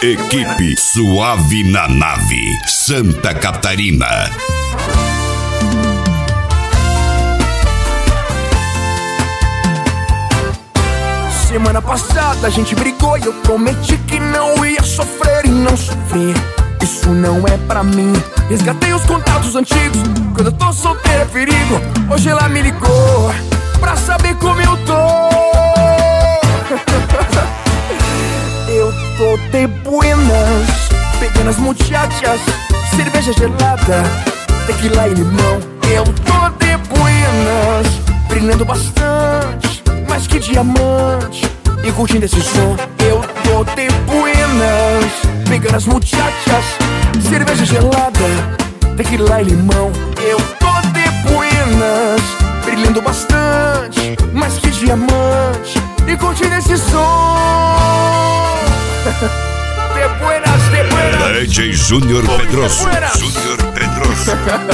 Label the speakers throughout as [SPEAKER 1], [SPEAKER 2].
[SPEAKER 1] Equipe Suave na Nave, Santa Catarina.
[SPEAKER 2] Semana passada a gente brigou e eu prometi que não ia sofrer e não sofri. Isso não é pra mim. Resgatei os contatos antigos. Quando eu tô solteiro é perigo. Hoje ela me ligou pra saber como eu tô. Eu tô de buenas, pegando as muchachas, cerveja gelada, tequila e limão. Eu tô de buenas, brilhando bastante, mais que diamante, e curtindo esse som. Eu tô de buenas, pegando as muchachas, cerveja gelada, tequila e limão. Eu tô de buenas, brilhando bastante, mais que diamante, e curtindo esse som. De buenas, de buenas.
[SPEAKER 1] DJ Júnior Pedroso. Júnior Pedroso.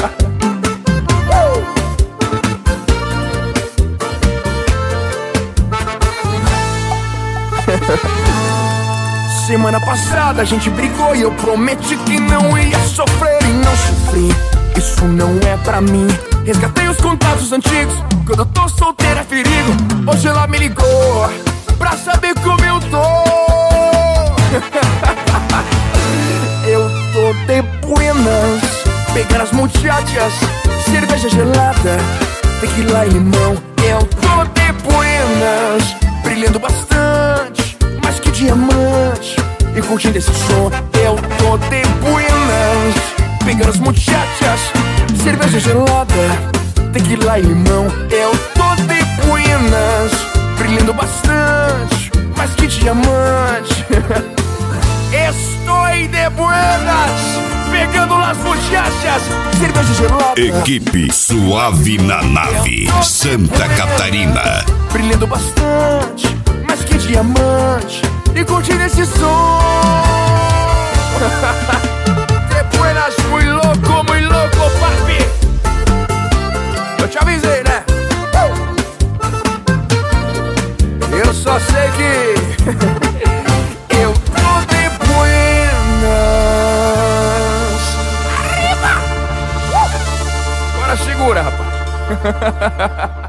[SPEAKER 2] Semana passada a gente brigou e eu prometi que não ia sofrer e não sofri. Isso não é pra mim. Resgatei os contatos antigos. Quando eu tô solteiro é perigo. Hoje ela me ligou pra saber como eu tô. Eu tô de buenas, pegando as muchachas, cerveja gelada, tequila e limão. Eu tô de buenas, brilhando bastante, mais que diamante, e curtindo esse som. Eu tô de buenas, pegando as muchachas, cerveja gelada, tequila e limão. Eu tô de buenas, brilhando bastante, mais que diamante. Estou de buenas, pegando las muchachas, cerveja gelada.
[SPEAKER 1] Equipe Suave na Nave, Santa Catarina.
[SPEAKER 2] Brilhando bastante, mais que diamante, e curtindo esse som. De buenas, muy louco, papi. Eu te avisei, né? Eu só sei que eu tô de buenas. Arriba! Agora segura, rapaz.